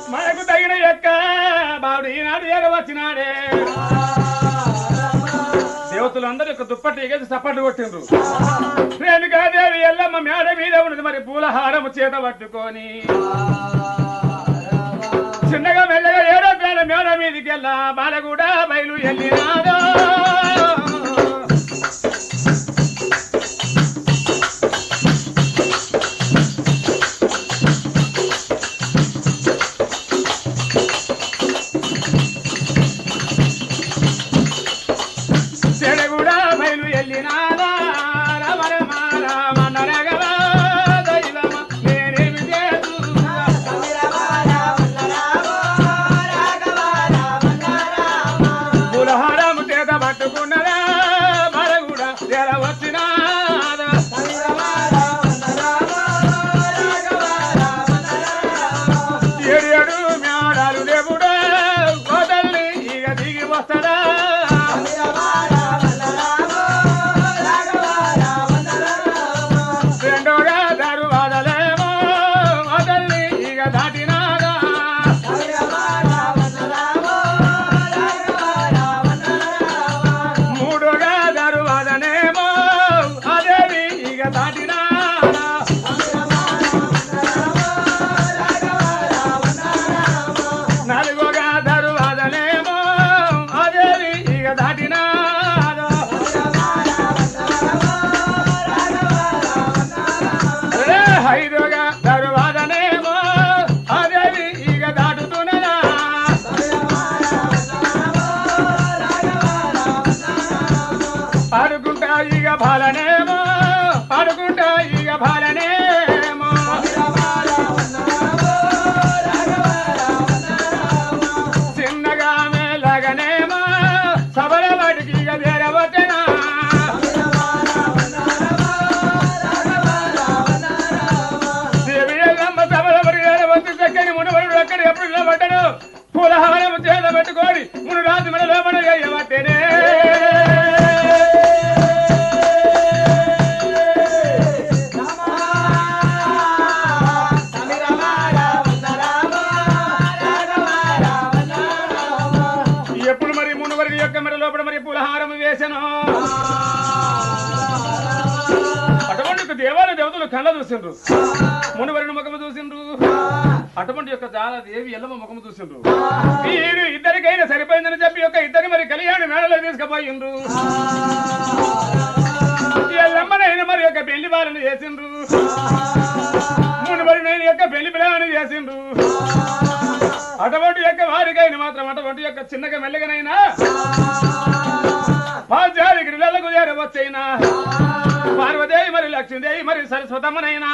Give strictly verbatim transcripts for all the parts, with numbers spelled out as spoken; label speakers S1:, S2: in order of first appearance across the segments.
S1: మనకు తగిన యొక్క బాబుడు ఈనాడు ఏడ వచ్చినాడే దేవతలందరూ యొక్క దుప్పటి ఎగేసి చప్పట్లు కొట్టిండ్రు. రేణుకాదేవి ఎల్లమ్మ మేడ మీద ఉన్నది మరి పూలహారము చేత పట్టుకొని చిన్నగా మెల్లగా ఏడో పేడ మేడ మీదకి వెళ్ళా బాలగూడ బయలు వెళ్ళినాదో భాలనేమో పడుకుంటా ఇక భాలనేమో చిన్నగా మేలగనేమో సబల వాటికి ఇక వేరవటనా దేవియమ్మ సబల వాటికి వేరవచ్చి చక్కని మునవరుడు అక్కడ ఎప్పుడు నిలబడ్డాడు పూలహారము చేత పెట్టుకోని మును రాజు మన లోపల వేయవట్టేనే అటువంటి దేవాలయ దేవతలు కళ్ళ చూసిండ్రు మునివరుని ముఖము చూసిండ్రు అటువంటి యొక్క జాలదేవి ఎల్లమ్మ ముఖము చూసిండ్రు వీరు ఇద్దరికైనా సరిపోయిందని చెప్పి యొక్క ఇద్దరి మరి కళ్యాణ మేడలో తీసుకుపోయిండ్రు ఎల్లమ్మనైనా మరి యొక్క పెళ్లి బాలను చేసిండ్రు మునివరునైన యొక్క పెళ్లి పిల్లలను చేసిండ్రు అటువంటి యొక్క వారికైనా మాత్రం అటువంటి యొక్క చిన్నగా మెల్లగనైనా పాంచాలి గిరిలకు చేరవచ్చైనా పార్వదేవి మరి లక్ష్మీదేవి మరి సరస్వతమ్మనైనా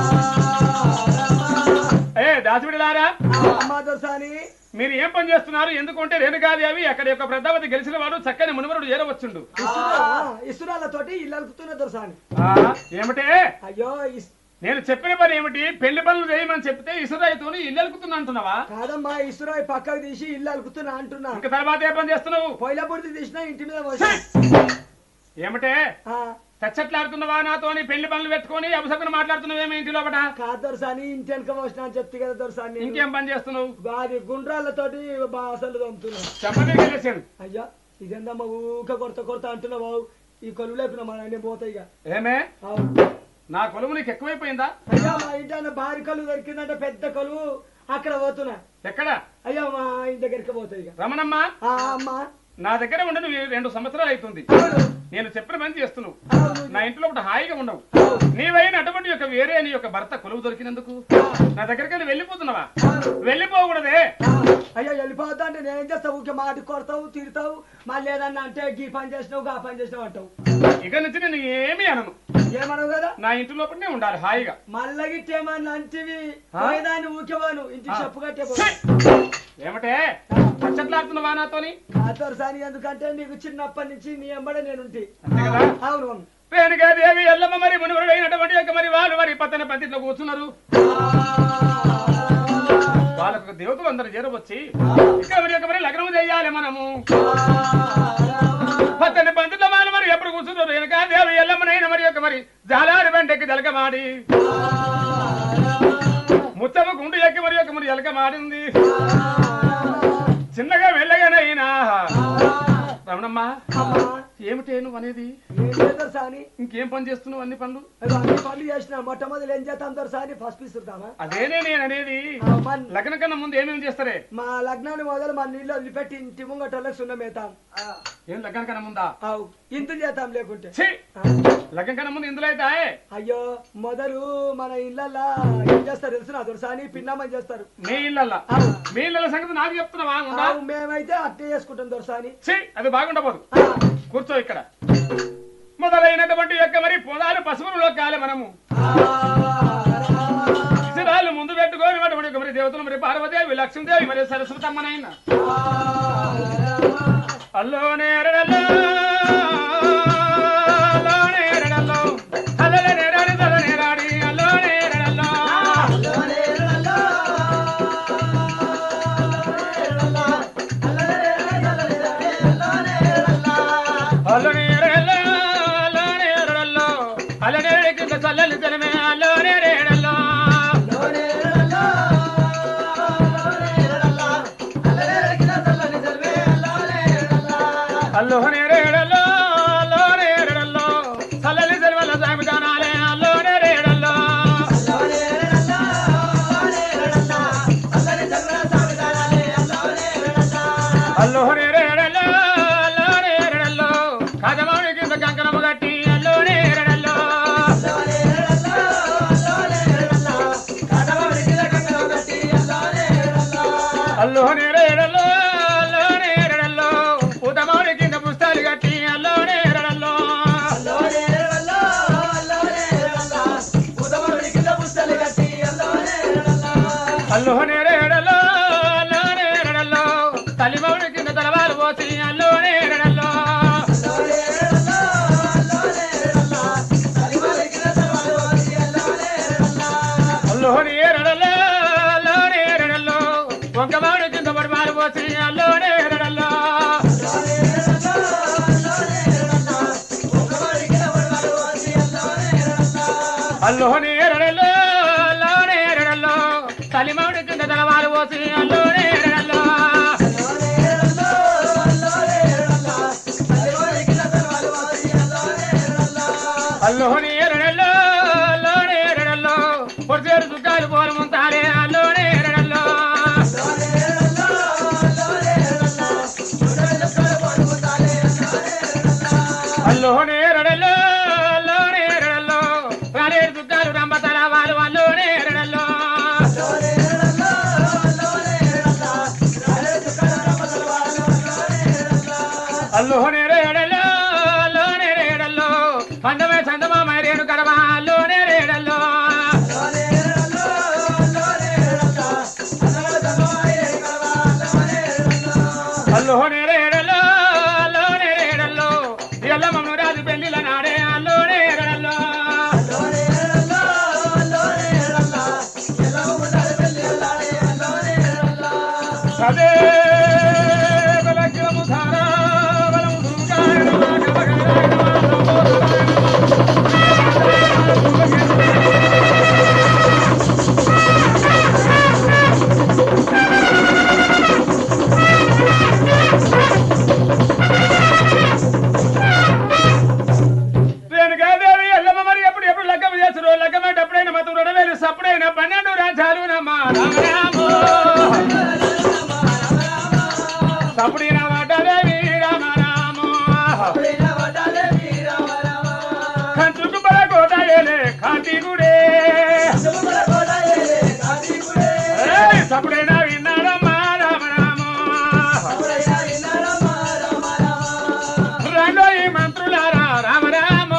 S1: ఏ దాసివిడిలారా మీరు ఏం పని చేస్తున్నారు ఎందుకంటే రేణుకాదేవి అక్కడ యొక్క ప్రధావతి గెలిచిన వాడు చక్కని మునివరుడు చేరవచ్చుండు
S2: ఇసురాలతోటి ఇల్లు అలుకుతున్న దొరసాని
S1: ఏమిటే
S2: అయ్యో
S1: నేను చెప్పిన పని ఏమిటి పెళ్లి పనులు చేయమని చెప్తే ఇసురాయితో ఇల్లు అలుకుతున్నా అంటున్నావా
S2: కాదమ్మా ఇసురాయి పక్కకు తీసి ఇల్లు అలుకుతున్నా అంటున్నా
S1: ఇంకా తర్వాత ఏ పని చేస్తున్నావు
S2: పొయ్యిల బుడిది తీసినా ఇంటి మీద
S1: ఏమిటే చచ్చట్లాడుతున్నావా నాతోని పెళ్లి పనులు పెట్టుకొని అపసకుని మాట్లాడుతున్నావేమో ఇంటి లోపల
S2: కాదు దొరసాని ఇంటి వెనక వచ్చినా అని చెప్తే కదా దొరసాని
S1: ఇంకేం పని చేస్తున్నావు
S2: అది గుండ్రాలతోటి అసలు తమ్ముతున్నావు
S1: చెప్పలేదు
S2: అయ్యా ఇదేందమ్మా ఊక కొరత కొరత అంటున్నావు ఈ కొలువు లేకున్నా మా ఆయన పోతాయి
S1: ఏమే నా కొలువు నీకు ఎక్కువైపోయిందా
S2: అయ్యా మా ఇంటి భారీ కొలువు దొరికిందంటే పెద్ద కొలువు అక్కడ పోతున్నా
S1: ఎక్కడ
S2: అయ్యా మా ఇంటి దగ్గరికి పోతాయి
S1: రమణమ్మ
S2: అమ్మా
S1: నా దగ్గర ఉండి నువ్వు రెండు సంవత్సరాలు అవుతుంది నేను చెప్పిన పని చేస్తున్నావు నా ఇంట్లో ఒకటి హాయిగా ఉండవు నీవైన అటువంటి యొక్క వేరే నీ యొక్క భర్త కొలువు దొరికినందుకు నా దగ్గరికి వెళ్ళిపోతున్నావా వెళ్ళిపోకూడదే
S2: అయ్యా వెళ్ళిపోతా అంటే నేనేం చేస్తావు ఊకే మాట కొడతావు తిడతావు మళ్ళీ ఏదన్నా అంటే గీ పని చేసినావు గా పని చేసినావు అంటావు
S1: ఇక నుంచి నేను ఏమీ అనను
S2: ఏమనవు కదా
S1: నా ఇంటి లోపలనే ఉండాలి హాయిగా
S2: మళ్ళీ గిట్టేమన్నా అంటివి దాన్ని ఊకేవాను ఇంటికి చెప్పు కట్టే
S1: ఏమిటే పచ్చట్లాడుతున్నావా నాతోని
S2: సాని ఎందుకంటే నీకు చిన్నప్పటి నుంచి నీ ఎంబడే నేనుంటి అవును
S1: రేణుకాదేవి ఎల్లమ్మ మరి మునివరుడైనటువంటి యొక్క మరి వాళ్ళు మరి పత్తన పంతిట్లో కూర్చున్నారు వాళ్ళకు దేవతలు అందరూ చేరవచ్చి ఇక్కడ మరి యొక్క మరి లగ్నం చేయాలి మనము పత్తన పంతిట్లో వాళ్ళు మరి ఎప్పుడు కూర్చున్నారు రేణుకాదేవి ఎల్లమ్మనైనా మరి యొక్క మరి జాలారి వెంటకి జలకమాడి ముత్తమ్మ గుండు ఎక్కి మరి యొక్క మరి ఎలక మాడింది చిన్నగా వెళ్ళగానైనా రమణమ్మ ఏమిటే నువ్వు అనేది
S2: సాని
S1: ఇంకేం పని చేస్తున్నావు అన్ని పనులు
S2: అన్ని పనులు చేసిన మొట్టమొదటి ఏం చేస్తాం సాని ఫస్ట్ పిస్తుంటామా
S1: అదేనే నేను అనేది లగ్నం కన్నా ముందు ఏమేమి చేస్తారే
S2: మా లగ్నాన్ని మొదలు మా నీళ్ళు వదిలిపెట్టి ఇంటి ముంగటోళ్ళకి సున్నమేతాం
S1: ఏం లగ్నం కన్నా ముందా
S2: అవు ఇంతులు చేస్తాం లేకుంటే
S1: లగ్నం కన్నా ముందు ఇందులో అయితే
S2: అయ్యో మొదలు మన ఇళ్ళల్లా ఏం చేస్తారు తెలుసు నా దొరసాని పిన్నామని చేస్తారు
S1: మీ ఇళ్ళల్లా మీ ఇళ్ళ సంగతి నాకు చెప్తున్నావా
S2: మేమైతే అట్టే చేసుకుంటాం దొరసాని
S1: అది బాగుండబోదు కూర్చో ఇక్కడ మొదలైనటువంటి యొక్క మరి పొదాలు పసుపులో కాలే మనము ఇతరాలు ముందు పెట్టుకొని అటువంటి మరి దేవతలు మరి పార్వదేవి లక్ష్మీదేవి మరి సరస్వతమ్మనైనా అల్లో నేరడల్లో నేరడల్లో అల్లల నేరాడి తల నేరాడి అల్లో నేరడల్లో అల్లో నేరడల్లో అల్లో నేరడల్లో అల్ల నేరడి కింద చల్లలి తలమే అల్లో నేరడల్లో అల్లో నేరేడల్లో అల్లో నేరేడల్లో చల్లలి సెలవల సామిదానాలే అల్లో నేరేడల్లో అల్లో నేరేడల్లో అల్లో నేరేడల్లో కదమౌని కింద కంకణము కట్టి అల్లో నేరేడల్లో అల్లో నేరేడల్లో అల్లో నేరేడల్లో ఉదమౌని కింద పుస్తకాలు కట్టి అల్లో నేరేడల్లో అల్లో నేరేడల్లో అల్లో నేరేడల్లో తల్లిమౌని కింద తలవాలు పోసి అల్లో నేరేడల్లో అల్లో నేరేడల్లో అల్లో నేరేడల్లో వంకమౌని కింద పడిమాలు పోసి అల్లో నేరేడల్లో అల్లో నేరేడల్లో అల్లో నేరేడల్లో తల్లిమౌని కింద తలవాలు పోసి అల్లో నేరేడల్లో అల్లో నేరేడల్లో అల్లో నేరేడల్లో పొడిచేరు దుఃఖాలు పోలు ముంతాలే అల్లో నేరేడల్లో అల్లో నేరేడల్లో అల్లో నేరేడల్లో రాలేరు దుఃఖాలు రంబ తలవాలు అల్లో నేరేడల్లో అల్లో నేరేడల్లో అల్లో నేరేడల్లో పందమే చందమా మైరేను కడవా అల్లో నేరేడల్లో అల్లో నేరేడల్లో అల్లో నేరేడల్లో ఎల్లమ్మను రాజు పెళ్లిల నాడే అల్లో నేరేడల్లో అదే బలగ్రము ధారా బలము రేణుకాదేవి ఎల్లమ్మ మరి ఎప్పుడు ఎప్పుడు లగ్గం చేస్తారు లగ్గమంటే ఎప్పుడైనా మతం రెండువేలు సప్పుడైనా పన్నెండు రాజాలు నమ్మా రామరామో సప్పుడిన వాటదేవి రామరామో కంచుకు బలకోటయలే కాంతిగుడే సప్పుడైనా విన్నాడమ్మా రామరామో రెండో ఈ మంత్రులారా రామరామో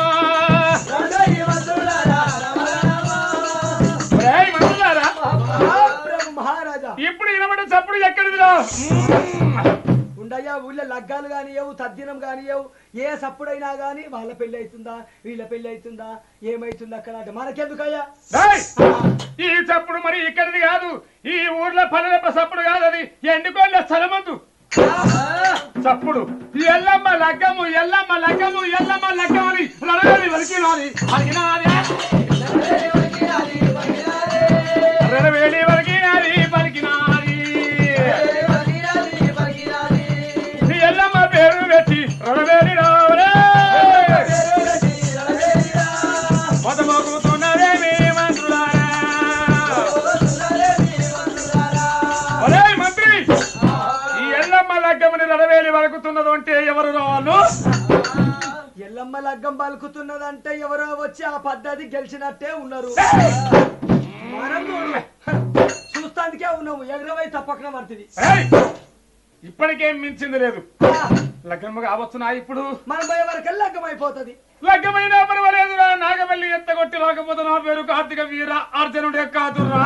S1: మంత్రులారా
S2: మహారాజా
S1: ఇప్పుడు ఇనబడి చప్పుడు ఎక్కడిదిలో
S2: ఉండయ్యా ఊళ్ళో లగ్గాలు కానియవు తద్దినం కానియవు ఏ సప్పుడైనా గాని వాళ్ళ పెళ్లి అవుతుందా వీళ్ళ పెళ్లి అవుతుందా ఏమైతుందా అక్కడ అంటే మనకెందుకయ్యా
S1: ఈ చప్పుడు మరి ఇక్కడిది కాదు ఈ ఊర్లో పల్లె సప్పుడు కాదు అది ఎండుకోళ్ళ స్థలమందు చప్పుడు ఎల్లమ్మ లగ్గము ఎల్లమ్మ లగ్గము ఎల్లమ్మ లగ్గం అని రణవేలి వలికినాది అడిగినాది రణవేలి పలుకుతున్నదో అంటే ఎవరు రావాలు
S2: ఎల్లమ్మ లగ్గం పలుకుతున్నదంటే ఎవరో వచ్చి ఆ పద్ధతి గెలిచినట్టే ఉన్నారు. మనం చూడు చూస్తానికే ఉన్నాము ఎగరవై తప్పకన పడుతుంది.
S1: ఇప్పటికేం మించింది లేదు. లగ్గమ్మ కావచ్చునా ఇప్పుడు
S2: మనం పోయే వరకు లగ్గం అయిపోతుంది.
S1: లగ్గమైనా పర్వాలేదురా నాగవల్లి ఎంత కొట్టి రాకపోతే నా పేరు కార్తీక వీర అర్జునుడే కాదురా.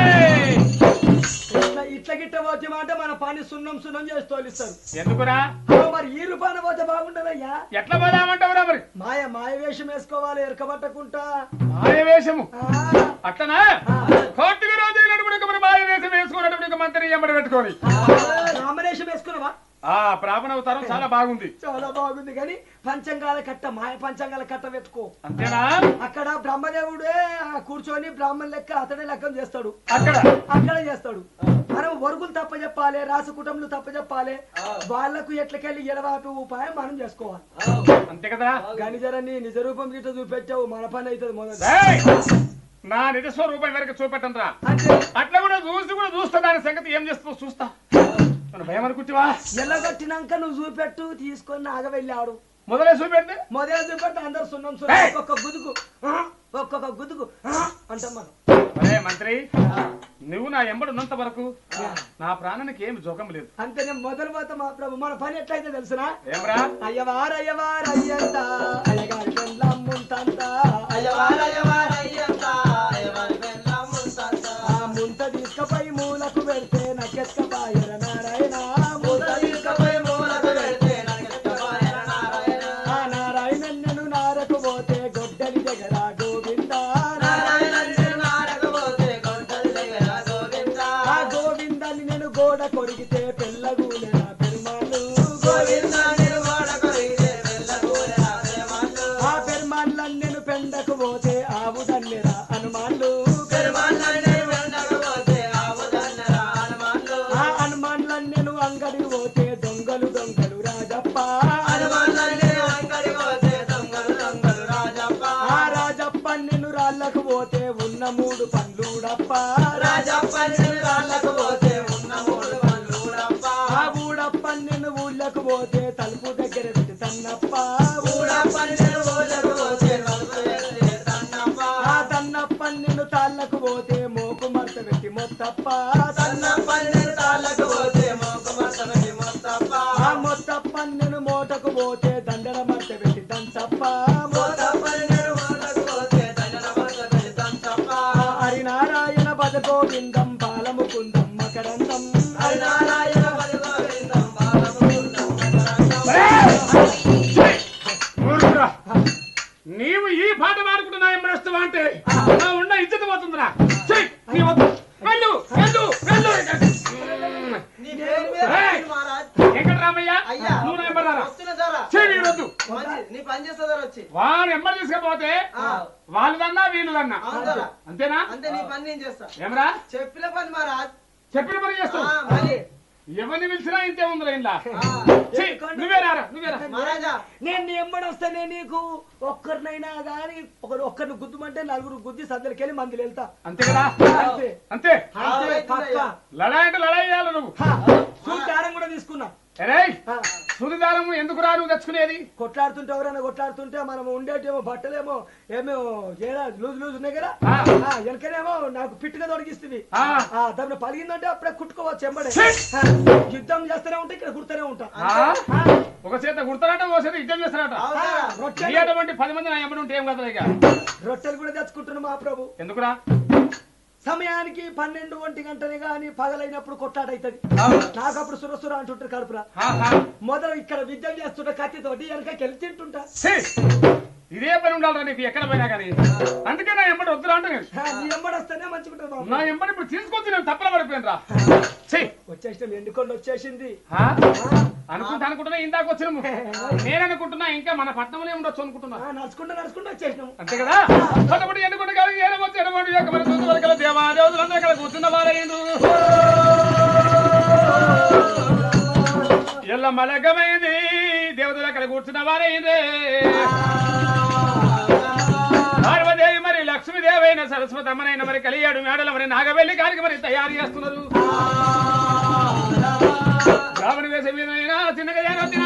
S2: ఇట్లా ఇట్లా గిట్ట పోతే మాట మన పని సున్నం సున్నం చేసి తోలిస్తారు.
S1: ఎందుకురా
S2: మరి ఈ రూపాయన పోతే బాగుంటదయ్యా.
S1: ఎట్లా పోదామంటావురా మరి?
S2: మాయ మాయ వేషం వేసుకోవాలి ఎరకబట్టకుంటా.
S1: మాయ వేషము అట్లనా? కార్తీక రోజు మరి మాయ వేషం వేసుకున్నటువంటి మంత్రి ఎంబడి పెట్టుకోని
S2: రామరేషం వేసుకున్నావా?
S1: ఆ ప్రాపణవతారం చాలా బాగుంది.
S2: చాలా బాగుంది కానీ పంచంగాల కట్ట మాయ పంచంగాల కట్ట పెట్టుకో.
S1: అంతేనా?
S2: అక్కడ బ్రహ్మదేవుడే కూర్చొని బ్రాహ్మణ లెక్క అతడే లెక్కం చేస్తాడు.
S1: అక్కడ
S2: అక్కడ చేస్తాడు. మనం వరుగులు తప్ప చెప్పాలి, రాసు కుటుంబలు తప్ప చెప్పాలి. వాళ్లకు ఎట్లకెళ్ళి ఎడవాపి ఉపాయం మనం చేసుకోవాలి.
S1: అంతే కదా?
S2: గనిజరాన్ని నిజ రూపం గిట్ట చూపెట్టావు మన పని అవుతుంది. మొదలు
S1: నా నిజ స్వరూపం వరకు చూపెట్టను రా. అట్లా కూడా చూసి కూడా చూస్తా దాని సంగతి ఏం చేస్తావు చూస్తా. భయం అనుకుంటావా?
S2: ఎల్లగొట్టినాక నువ్వు చూపెట్టు తీసుకొని నాగ వెళ్ళాడు.
S1: మొదలే చూపెడితే
S2: మొదలే చూపెడితే అందరు సున్నం సున్నం ఒక్కొక్క గుదుకు ఒక్కొక్క గుదుకు అంటాం మనం.
S1: అరే మంత్రి నువ్వు నా ఎంబడున్నంత వరకు నా ప్రాణానికి ఏమి జోకం లేదు.
S2: అంతే నేను మొదలు పోతా మా ప్రభు. మన పని ఎట్లయితే తెలుసునా?
S1: ఏమరా
S2: అయ్యవారు అయ్యవారు అయ్యంత అయ్యగారి పెళ్ళమ్ముంతంత ముంత తీసుకపోయి మూలకు పెడితే నకెత్కపోయర నారాయణ. ముంత తీసుకపోయి మూలకు పెడితే ఆ నారాయణ నేను నారకు పోతే గొడ్డలి దగ్గర గోవింద. ఆ గోవిందాన్ని నేను గోడ కొరిగితే పెళ్ళగూలెనా పెరుమాళ్ళు. ఆ పెరుమాళ్ళని నేను పెండకు పోతే ఆవు దన్నెరా హనుమాన్లు. ఆ హనుమాన్లని నేను అంగడికి పోతే దొంగలు దొంగలు రాజప్ప. ఆ రాజప్ప నేను రాళ్లకు పోతే ఉన్న మూడు పండ్లుడప్ప. ఆ ఊడప్ప నేను ఊళ్ళకు పోతే తలుపు దగ్గర పెట్టి తన్నప్ప. ఆ తన్నప్ప నేను తాళ్ళకు పోతే మోకు మరత పెట్టి మొత్తప్ప. ఆ మొత్తప్ప నేను మోటకు పోతే దండల మరత పెట్టి దంచప్ప. హరినారాయణ పద గోవిందం బాలముకుందం మకరందం.
S1: నీవు ఈ పాట పాడుకుంటున్నా ఎంబడేస్తావా అంటే నా ఉన్న ఇజ్జత పోతుందిరా. నీ వద్దు వెళ్ళు వెళ్ళు వెళ్ళు. వెంకటరామయ్య నువ్వు నా ఎంబడారా వద్దు. వాడు ఎంబడి తీసుకపోతే వాళ్ళదన్నా వీళ్ళదన్నా అంతేనా?
S3: అంతే నీ పని నేను చేస్తా.
S1: ఏమరా
S3: చెప్పిన పని మహారాజ్
S1: చెప్పిన పని చేస్తావు. ఎవరిని పిలిచినా ఇంతే ఉందిరా ఇంట్లో. నువ్వేరారా నువ్వేరా
S3: మహారాజా.
S2: నేను నీ ఎంబడి వస్తేనే నీకు ఒక్కరినైనా గాని ఒకరు ఒక్కరిని గుద్దుమంటే నలుగురు గుద్ది సద్దలకెళ్ళి మందులు వెళ్తా.
S1: అంతే కదా?
S2: అంతే
S1: అంతే.
S2: పక్కా.
S1: లడాయి అంటే లడాయి చేయాలి నువ్వు.
S2: సూదారం కూడా తీసుకున్నా.
S1: సుడిదారం ఎందుకు రా నువ్వు తెచ్చుకునేది?
S2: కొట్లాడుతుంటే ఎవరైనా కొట్లాడుతుంటే మనం ఉండేటేమో బట్టలేమో ఏమో లూజ్ లూజ్ ఉన్నాయి కదా వెనకనేమో నాకు పిట్టుగా తొడిగిస్తుంది. దాన్ని పలిగిందంటే అప్పుడే కుట్టుకోవచ్చు ఎంబడే. యుద్ధం చేస్తూనే ఉంటా ఇక్కడ కుడుతూనే ఉంటా.
S1: ఒక చేత కుడతారట ఒక చేత యుద్ధం చేస్తారట. అటువంటి పది మంది నా ఎంబడి ఉంటే ఏం కదా. ఇక
S2: రొట్టెలు కూడా తెచ్చుకుంటున్నా మా ప్రభు.
S1: ఎందుకురా?
S2: సమయానికి పన్నెండు ఒంటి గంటనే గాని పగలైనప్పుడు కొట్లాడైతది. నాకు అప్పుడు సురసుర అంటుంటారు కడుపురా. మొదలు ఇక్కడ విద్య చేస్తుంటే కత్తితోటి వెనకకి వెళ్ళి తింటుంటా.
S1: ఇదే పని ఉండాలి నీకు ఎక్కడ పోయినా కానీ. అందుకే నా ఎంబడి వద్దురా అంటే
S2: నీ ఎంబడి వస్తేనే మంచిగుంటుంది.
S1: నా ఎంబడి ఇప్పుడు తీసుకొచ్చి నేను తప్పల పడిపోయాను రా.
S2: వచ్చేసిన ఎండుకొండ వచ్చేసింది
S1: అనుకుంటా అనుకుంటున్నా ఇందాక వచ్చినాము. నేను అనుకుంటున్నా ఇంకా మన పట్టణంలో ఉండొచ్చు అనుకుంటున్నా.
S2: నడుచుకుంటూ నడుచుకుంటూ వచ్చేసినాము.
S1: అంతే కదా? అటువంటి ఎన్నుకుంటే కలిగి ఏమొచ్చి ఎటువంటి యొక్క మన చూసి వరకల దేవాదేవతలందరూ ఇక్కడ కూర్చున్న వారైండు. ఎల్ల మలకమైంది దేవతలు అక్కడ కూర్చున్న వారైందే. పార్వదేవి మరి లక్ష్మీదేవైన సరస్వతి అమ్మనైన మరి కలియాడు మేడల మరి నాగవెల్లి గారికి మరి తయారు చేస్తున్నారు. రావణ వేసే మీద చిన్నగా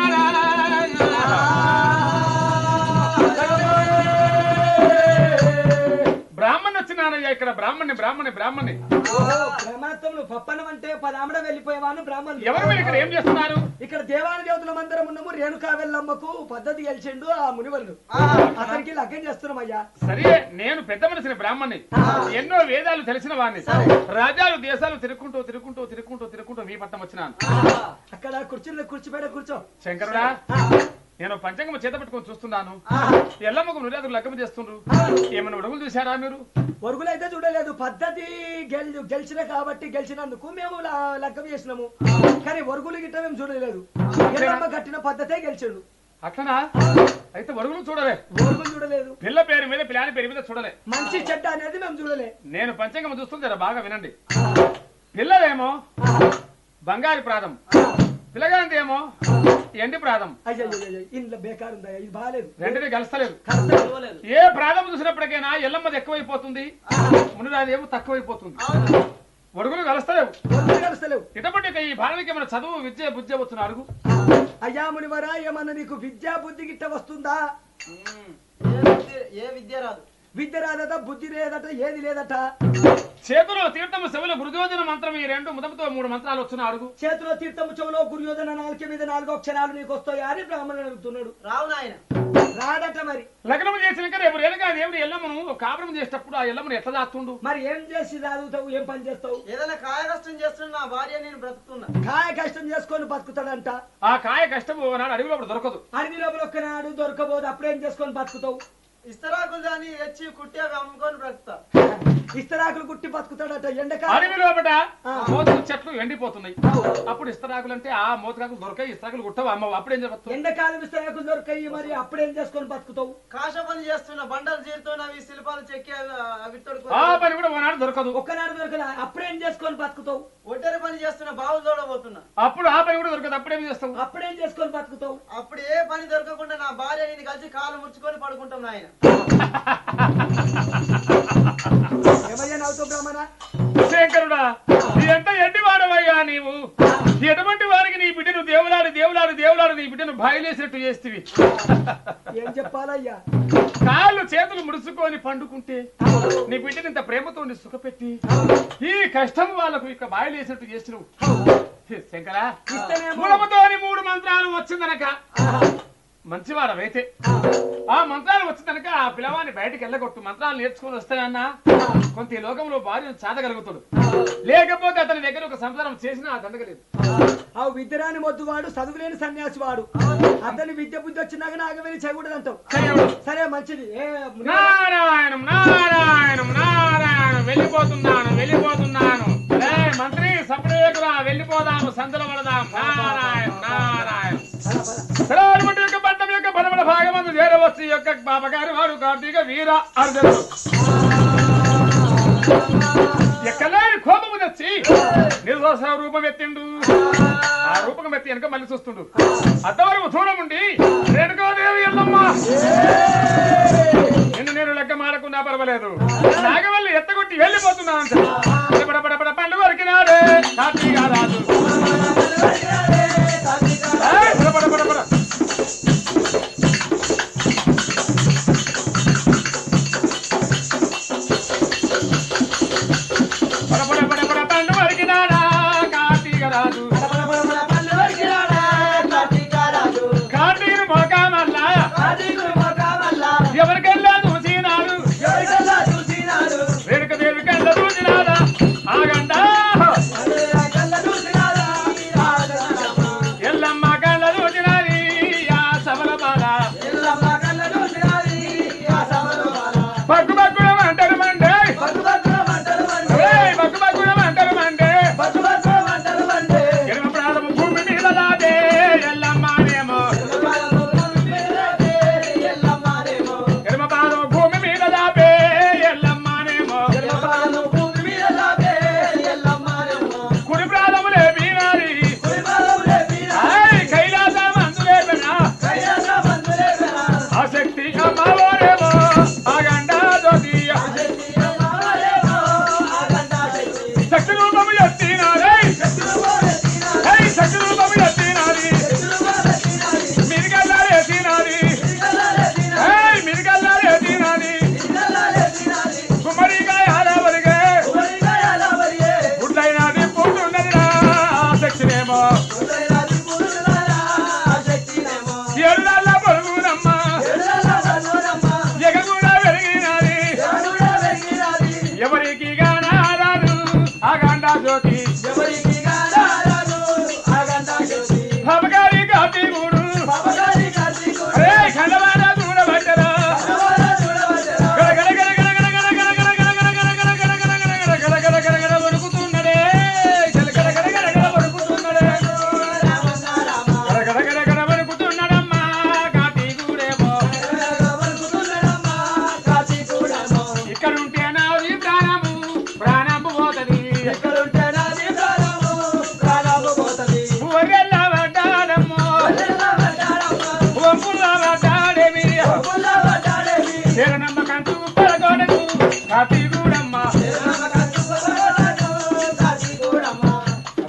S1: కాదయ్యా ఇక్కడ బ్రాహ్మణ్ణి బ్రాహ్మణి బ్రాహ్మణి
S2: బ్రహ్మత్వంలో పప్పనం అంటే పదామడ వెళ్ళిపోయేవాను బ్రాహ్మణులు.
S1: ఎవరు మీరు ఇక్కడ ఏం చేస్తున్నారు?
S2: ఇక్కడ దేవాన దేవతల మందిరం ఉన్నాము. రేణుకా వెళ్ళమ్మకు పద్ధతి గెలిచిండు ఆ మునివర్లు. అతనికి లగ్గం చేస్తున్నాం అయ్యా.
S1: సరే నేను పెద్ద మనిషిని బ్రాహ్మణ్ణి, ఎన్నో వేదాలు తెలిసిన వాడిని. రాజాలు దేశాలు తిరుక్కుంటూ తిరుక్కుంటూ తిరుక్కుంటూ తిరుక్కుంటూ మీ పట్టం వచ్చినాను.
S2: అక్కడ కుర్చీలో కూర్చోబెట్ట కూర్చో.
S1: శంకరుడా, నేను పంచంగం చేత పెట్టుకొని చూస్తున్నాను. ఎల్లమ్మకు నువ్వు లగ్గం చేస్తుండ్రు. ఏమైనా ఉడుగులు చూసారా మీరు?
S2: వరుగులు అయితే చూడలేదు. పద్ధతి గెలి గెలిచిన కాబట్టి గెలిచినందుకు మేము లగ్గం చేసినాము. కానీ వరుగులు గిట్ట మేము చూడలేదు. ఎల్లమ్మ కట్టిన పద్ధతే గెలిచాడు.
S1: అట్లనా? అయితే వరుగులు చూడలే.
S2: వరుగులు చూడలేదు.
S1: పిల్ల పేరు మీద పిల్లాని పేరు మీద చూడలే.
S2: మంచి చెడ్డ అనేది మేము చూడలే.
S1: నేను పంచంగం చూస్తుంది బాగా వినండి. పిల్లలేమో బంగారు ప్రాదం, పిల్లగాంతి ఏమో ఎండి ప్రాదం.
S2: ఇంట్లో బేకారు ఉందా? ఇది బాగాలేదు.
S1: రెండుని కలుస్తలేదు. ఏ ప్రాదం చూసినప్పటికైనా ఎల్లమ్మది ఎక్కువైపోతుంది, మునిరాది ఏమో తక్కువైపోతుంది. ఒడుగులు కలుస్తలేవు.
S2: కలుస్తలేవు.
S1: ఇటువంటి ఈ భారతికి ఏమైనా చదువు విద్య బుద్ధి వచ్చిన అడుగు.
S2: అయ్యా మునివరా, ఏమన్నా నీకు విద్యా బుద్ధి గిట్ట వస్తుందా?
S3: ఏ విద్య రాదు.
S2: విద్య రాదట, బుద్ధి లేదట, ఏది లేదట.
S1: చేతిలో తీర్థము చెవుల గురుజోజన మంత్రం ఈ రెండు ముదముతో మూడు మంత్రాలు వచ్చిన అడుగు.
S2: చేతిలో తీర్థము చెవులో గురుయోధన నాలుక మీద నాలుగో అక్షరాలు నీకు వస్తాయా అని బ్రాహ్మణుడు అడుగుతున్నాడు.
S3: రావు నాయన.
S2: రాదట. మరి
S1: లగ్నం చేసినాక రేపు రేలుగా దేవుడు ఎల్లమ్మను కాపురం చేసేటప్పుడు ఆ ఎల్లమ్మను ఎట్లా దాస్తుండు?
S2: మరి ఏం చేసి చదువుతావు? ఏం పని చేస్తావు?
S3: ఏదైనా కాయ కష్టం చేస్తున్నా నా భార్య నేను బ్రతుకుతున్నా.
S2: కాయ కష్టం చేసుకొని బతుకుతాడంట.
S1: ఆ కాయ కష్టం ఒకనాడు అడవి లోపల దొరకదు.
S2: అడవి లోపల ఒక్కనాడు దొరకబోదు. అప్పుడేం చేసుకొని బతుకుతావు?
S3: ఇస్తరాకులు దాన్ని తెచ్చి కుట్టి అవి అమ్ముకొని బ్రతుకుతా.
S2: ఇస్తరాకులు కుట్టి బతుకుతాడట. ఎండకాలం
S1: అడవి లోపల మోతుకు చెట్లు ఎండిపోతున్నాయి. అప్పుడు ఇస్తరాకులు అంటే ఆ మోతుకాకులు దొరకాయి, ఇస్తరాకులు కుట్టవు అమ్మవు. అప్పుడేం చెప్తావు?
S2: ఎండకాలం ఇస్తరాకులు దొరకాయి. మరి అప్పుడేం చేసుకొని బతుకుతావు?
S3: కాష పని చేస్తున్నా, బండలు చీరుతున్నవి, శిల్పాలు చెక్కి అవి
S1: ఆ పని కూడా ఒకనాడు దొరకదు.
S2: ఒక్కనాడు దొరకదా? అప్పుడేం చేసుకొని బతుకుతావు?
S3: ఒడ్డరి పని చేస్తున్నా, బావులు తోడబోతున్నా.
S1: అప్పుడు ఆ పని కూడా దొరకదు. అప్పుడేం చేస్తావు?
S2: అప్పుడేం చేసుకొని బతుకుతావు?
S3: అప్పుడు ఏ పని దొరకకుండా నా భార్య నేను కలిసి కాలు ముడుచుకొని పడుకుంటాం నాయన.
S2: ఏమయ్యా నవ్వుతావు బ్రాహ్మణ?
S1: శంకరుడా, ఎంత ఎండి వాడవయ్యా నీవు. ఎటువంటి వారికి నీ బిడ్డను దేవులాడు దేవులాడు దేవులాడు నీ బిడ్డను బాయిలేసినట్టు చేస్తేవి.
S2: ఏం చెప్పాలయ్యా?
S1: కాళ్ళు చేతులు ముడుచుకొని పండుకుంటే నీ బిడ్డని ఇంత ప్రేమతో సుఖపెట్టి ఈ కష్టం వాళ్ళకు ఇక బాయిలేసినట్టు చేసినవు. శంకరా, మూడమతోని మూడు మంత్రాలు వచ్చిందనక మంచివాడవైతే ఆ మంత్రాలు వచ్చిందనక ఆ పిల్లవాడిని బయటకు వెళ్ళగొట్టు. మంత్రాలు నేర్చుకుని వస్తాయన్నా కొంత ఈ లోకంలో భార్యను చాదగలుగుతాడు. లేకపోతే అతని దగ్గర ఒక సంసారం చేసినా దండగలేదు.
S2: ఆ విద్యరాని మొద్దువాడు, చదువులేని సన్యాసి వాడు. అతని విద్య బుద్ధి వచ్చినాక నాగవేలి చేయకూడదంటావు. సరే మంచిది.
S1: నారాయణం నారాయణం నారాయణం. వెళ్ళిపోతున్నాను వెళ్ళిపోతున్నాను. మంత్రి సపరేకురా, వెళ్ళిపోదాము, సందులో పడదాం. నారాయణ నారాయణ. యొక్క పట్టం యొక్క బలబల భాగమందు చేరవచ్చు. యొక్క బాబగారి వారు కార్తీక వీర అర్జునుడు. ఎక్కలేని కోపము తెచ్చి నిర్దోష రూపం ఎత్తిండు. ఆ రూపం ఎత్తి వెనక మళ్ళీ చూస్తుండు. అంతవరకు చూడముండి రేణుకాదేవి ఎల్లమ్మ నిన్ను నేను లెక్క మాడకుండా పర్వాలేదు, నాగవల్లి ఎత్తగొట్టి వెళ్ళిపోతున్నాను అంటే పండుగ వరకినాడే కార్తీక రాజు.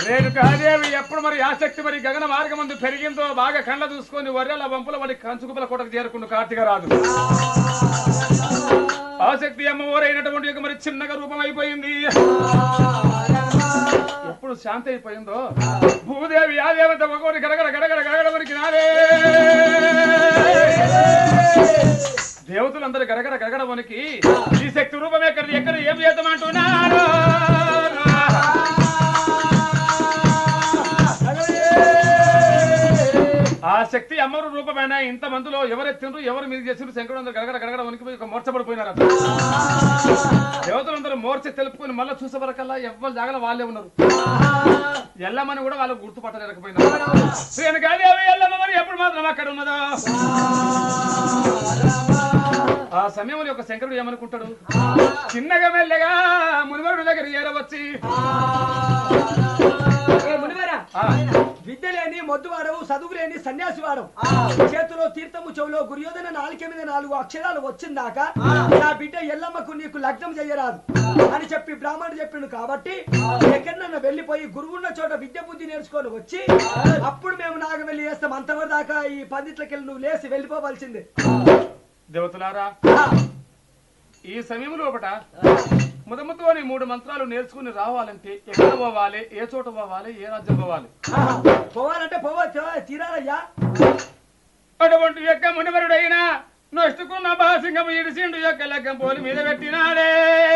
S1: రేణుకాదేవి ఎప్పుడు మరి ఆసక్తి మరి గగన మార్గం ముందు పెరిగిందో బాగా కళ్ళ చూసుకొని వర్రెల వంపుల మరి కంచుకుపల కోటకు చేరుకున్న కార్తీక రాజు ఆసక్తి అమ్మవారైనటువంటి యొక్క మరి చిన్నగా రూపం అయిపోయింది. ఎప్పుడు శాంతి అయిపోయిందో భూదేవి ఆ దేవత ఒకటి గడగడ గడగడ గడగడ వరకు నాడే దేవతలందరూ గడగడ గడగడ వనికి ఈ శక్తి రూపం ఎక్కడ ఎక్కడ ఏం చేద్దామంటున్నారు. ఆ శక్తి అమ్మరు రూపమైన ఇంత మందిలో ఎవరెత్తిండ్రు ఎవరు మీరు చేసిండ్రు శంకరుడు గడగడ గడగడ వనికిపోయి ఒక మోర్చబడిపోయినారు. దేవతలందరూ మోర్చ తెలుపుకొని మళ్ళీ చూసే వరకల్లా ఎవ్వరు జాగల వాళ్ళే ఉన్నారు. ఎల్లమ్మని కూడా వాళ్ళు గుర్తుపట్టలేకపోయినారు. ఎల్లమ్మ ఎప్పుడు మాత్రం అక్కడ ఉన్నదా ఆ సమయంలో ఒక శంకరుడు ఏమనుకుంటాడు, చిన్నగా మెల్లగా మునివరుడు దగ్గర ఏరవచ్చి
S2: విద్య లేని మొద్దు వాడవు, చదువు లేని సన్యాసి వాడవు, చేతిలో తీర్థము చెవులో గురియోదన నాలుక మీద నాలుగు అక్షరాలు వచ్చిందాక నా బిడ్డ ఎల్లమ్మకు నీకు లగ్నం చెయ్యరాదు అని చెప్పి బ్రాహ్మణుడు చెప్పిండు. కాబట్టి ఎక్కడన్నా వెళ్ళిపోయి గురువున్న చోట విద్య బుద్ధి నేర్చుకొని వచ్చి అప్పుడు మేము నాగ వెళ్ళి చేస్తాం. అంతవరకు దాకా ఈ పందిట్లకెళ్ళి నువ్వు లేసి వెళ్ళిపోవలసిందే.
S1: దేవతలారా ఈ సమయం లోపట ముదముతోని మూడు మంత్రాలు నేర్చుకుని రావాలంటే ఎక్కడ పోవాలి, ఏ చోట పోవాలి, ఏ రాజ్యం పోవాలి?
S2: పోవాలంటే పోవచ్చు తీరాలయ్యా.
S1: అటువంటి యొక్క మునివరుడైనా నొస్తుకున్న బాసింగం ఇడిసిండు యొక్క లగ్గం పోలి మీద పెట్టినాడే.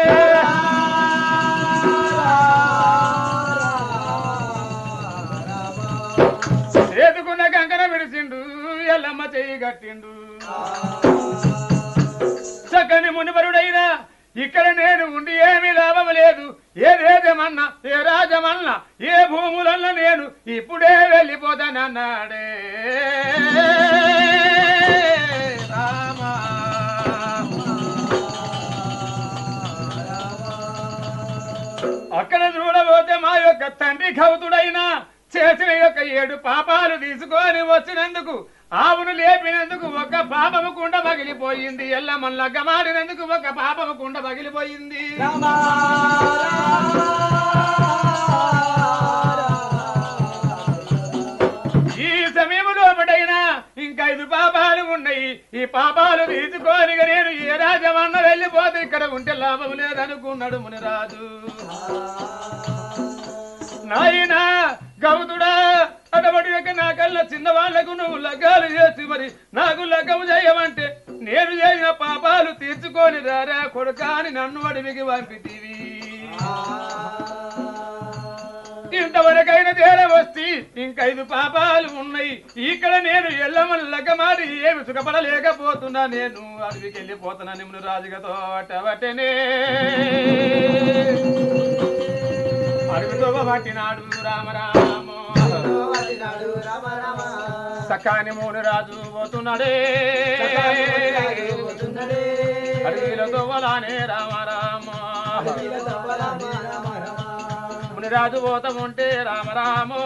S1: చేతుకున్న కంకణ విడిసిండు ఎల్లమ్మ చెయ్యి గట్టిండు. చక్కని మునివరుడైనా ఇక్కడ నేను ఉండి ఏమీ లాభం లేదు. ఏ దేశమన్నా ఏ రాజమన్నా ఏ భూములన్నా నేను ఇప్పుడే వెళ్ళిపోతానన్నాడే. రామా అక్కడ చూడబోతే మా యొక్క తండ్రి కౌతుడైనా చేసిన యొక్క ఏడు పాపాలు తీసుకొని వచ్చినందుకు ఆవును లేపినందుకు ఒక పాపము కుండ పగిలిపోయింది. ఎల్లమ్మ లగ్గమాడినందుకు ఒక పాపము కుండ పగిలిపోయింది. ఈ సమయంలో ఒకటైనా ఇంకా ఐదు పాపాలు ఉన్నాయి. ఈ పాపాలు తీసుకొని నేను ఏ రాజమన్న వెళ్ళిపోతే ఇక్కడ ఉంటే లాభం లేదనుకున్నాడు మునిరాజు. నాయనా గౌతుడా అటువంటి యొక్క నా కళ్ళ చిన్న వాళ్లకు నువ్వు లగ్గాలు చేసి మరి నాకు లగ్గము చేయమంటే నేను చేసిన పాపాలు తీర్చుకొని రారా కొడుకా అని నన్ను అడివికి పంపితీవి. ఇంతవరకైనా తేడా వస్తే ఇంకైదు పాపాలు ఉన్నాయి. ఇక్కడ నేను ఎల్లమని లగ్గమాడి ఏమి సుఖపడలేకపోతున్నా. నేను అడవికి వెళ్ళిపోతున్నా నిమ్ను రాజుగతో అటవటనే అడవితో పట్టినాడు రామరామ సకాని మూని రాజు పోతున్నాడే. అడవిలతో వలానే రామరామ మునిరాజు పోత ఉంటే రామరామో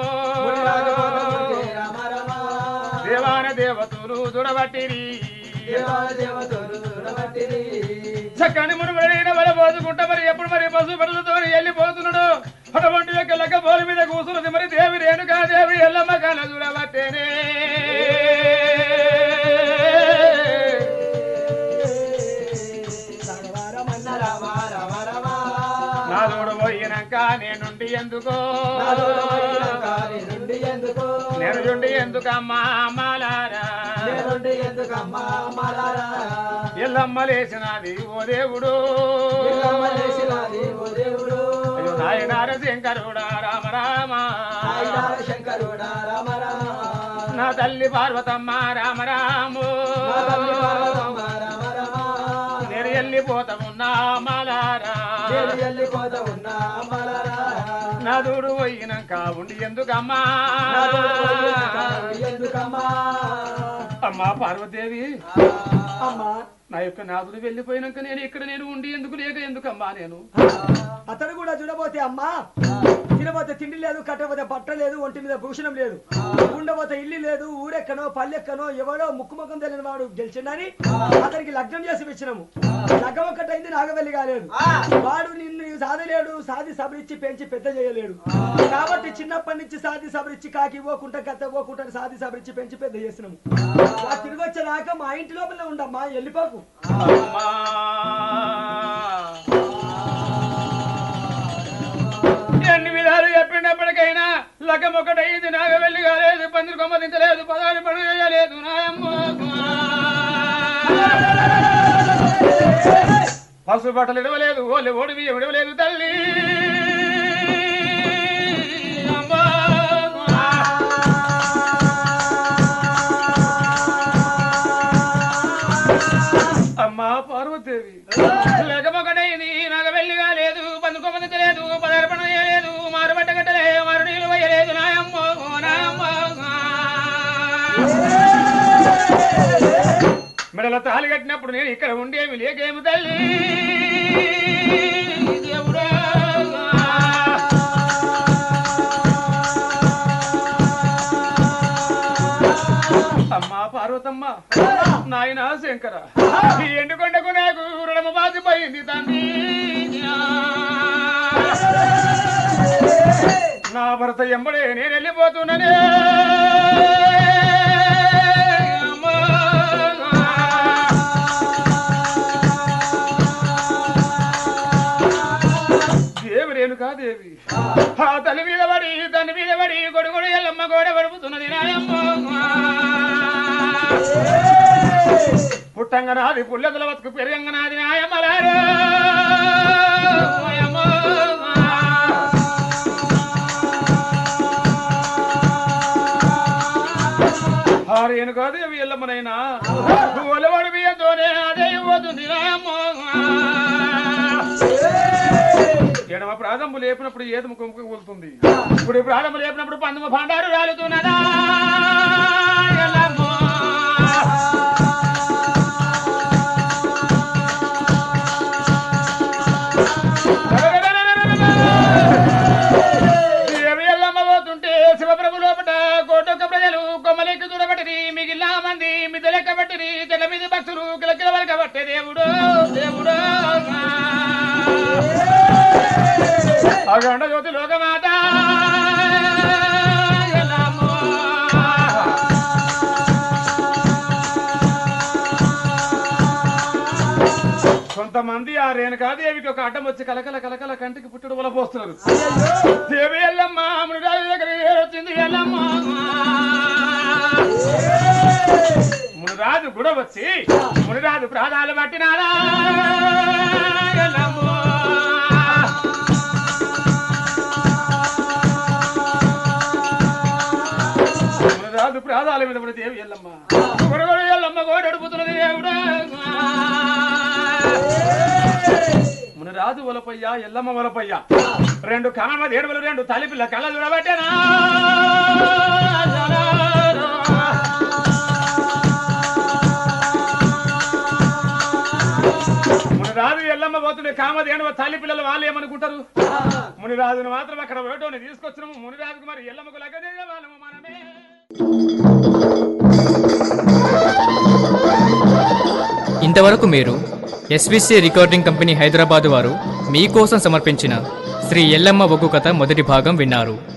S1: దేవాన దేవతలు చూడబట్టిరి. చక్కని మునుగడైన వల పోసుకుంటా మరి ఎప్పుడు మరి పశు పరులతో వెళ్ళిపోతున్నాడు. అటువంటి యొక్క లెక్క పోలి మీద కూసున్నది మరి దేవి రేణుకాదేవి ఎల్లమ్మ కళ్ళ చూడబట్టేనే. నా తోడు పోయినాక నేనుండి ఎందుకో నేను నుండి ఎందుకమ్మా మాలారా ఎల్లమ్మ లేచినది ఓ దేవుడు నాయనార శంకరుడా రామ రామ నా తల్లి పార్వతమ్మ రామ రాము నేను వెళ్ళిపోతామున్నా మాలారా నా దూడు పోయినాక ఉండి ఎందుకమ్మా అమ్మా పార్వదేవి
S2: అమ్మా
S1: నా యొక్క నాదుడు వెళ్ళిపోయినాక నేను ఇక్కడ నేను ఉండి ఎందుకు లేక ఎందుకమ్మా నేను
S2: అతడు కూడా చూడబోతే అమ్మా తినబోతే తిండి లేదు, కట్టబోతే బట్ట లేదు, ఒంటి మీద భూషణం లేదు, ఉండబోతే ఇల్లు లేదు, ఊరెక్కనో పల్లెక్కనో ఎవడో ముక్కు ముఖం తెలియని వాడు గెలిచిండని అతనికి లగ్నం చేసి ఇచ్చినాము. లగ్గం ఒక్కటైంది, నాగవెల్లి కాలేదు. వాడు నిన్ను సాధలేడు, సాధి సబరిచ్చి పెంచి పెద్ద చేయలేడు. కాబట్టి చిన్నప్పటి నుంచి సాధి సబరిచ్చి కాకి పోకుండా కత్త పోకుండా సాధి సబరిచ్చి పెంచి పెద్ద చేసినాము. తిరిగి వచ్చేదాకా మా ఇంటి లోపల ఉండమ్మా, వెళ్ళిపోకు.
S1: ఎన్ని విధాలు చెప్పినప్పటికైనా లగ్గం ఒకటైంది, నాగవెల్లి కాలేదు, పందిరి కొమ్మ దించలేదు, పదాలు పనులు చేయలేదు. నాయమ్మ పసుపు బట్టలు ఇడవలేదు, ఓలే ఓడి బియ్యం ఇడవలేదు తల్లి. అమ్మా పార్వతీదేవి లగ్గమొకటైంది, నాగవెల్లి కాలేదు, పందిరి కొమ్మ దించలేదు, పదాలు పనులు చేయలేదు, మారుబట్ట కట్టలే, మారు నీళ్ళు వేయలేదు. నాయమ్మ నాయమ్మ మెడల తాళి కట్టినప్పుడు నేను ఇక్కడ ఉండేమి లేకేమి తల్లి. దేవుడా అమ్మా పార్వతమ్మ, నాయన శంకర, ఈ ఎండుకొండకు నాకు రుణము బాసిపోయింది తండ్రి. నా భర్త ఎంబడే నేను వెళ్ళిపోతున్నానే. దేవి రేణుకాదేవి ఆ తల్లి మీద పడి తల్లి మీద పడి గొడుగుడు ఎల్లమ్మ గోడ గడుపుతున్నది. నాయమ్మ పుట్టంగనాది పుల్లెదల బతుకు పెరిగంగనాది. నాయమ్మలారా రేణుకాదేవి ఎల్లమ్మనైనా ఒలవాడు బియ్యంతోనే అదే ఇవ్వతుంది. నాయమ్మ ఎడమ ప్రారంభం లేపినప్పుడు ఏదమ కొమ్ముకు కూలుతుంది, ఇప్పుడు ప్రారంభం లేపినప్పుడు పందుమ భాండారు రాలుతున్నదా. ఎల్లమ్మ పోతుంటే శివప్రభు లోపట కోటొక్క ప్రజలు కొమ్మలెక్కి చూడబట్టిరి, మిగిలిన మంది మిద్దలెక్క బట్టిరి, చెట్ల మీద భక్తులు కిలకిల వరక బట్టే. దేవుడు దేవుడు అగండ జ్యోతి లోకమాత కొంతమంది ఆ రేణుకాదేవికి ఒక అడ్డం వచ్చి కలకల కలకల కంటికి పుట్టుడు వల పోస్తున్నారు. దేవి ఎల్లమ్మ మునిరాజు దగ్గర వచ్చింది. ఎల్లమ్మ మునిరాజు కూడా వచ్చి మునిరాజు ప్రాణాలు పట్టినారా. ఎల్లమ్మ మునిరాజు ప్రాణాల మీద పడి దేవి ఎల్లమ్మ గొడగొడ ఎల్లమ్మ గోడ అడుపుతున్నది. దేవుడా మునిరాజు వలపయ్య ఎల్లమ్మ వలపయ్య రెండు కామ దేడువలు రెండు తలిపిల్ల కళ్ళ చూడబట్టేనా. మునిరాజు ఎల్లమ్మ పోతుండే కామధేనువ తల్లి పిల్లలు వాళ్ళు ఏమనుకుంటారు. మునిరాజును మాత్రం అక్కడ ఒకటోని తీసుకొచ్చినాము. మునిరాజుకు మరి ఎల్లమ్మకు లగ్గ వాళ్ళము మనమే.
S4: ఇంతవరకు మీరు ఎస్విసి రికార్డింగ్ కంపెనీ హైదరాబాద్ వారు మీకోసం సమర్పించిన శ్రీ ఎల్లమ్మ ఒగ్గు కథ మొదటి భాగం విన్నారు.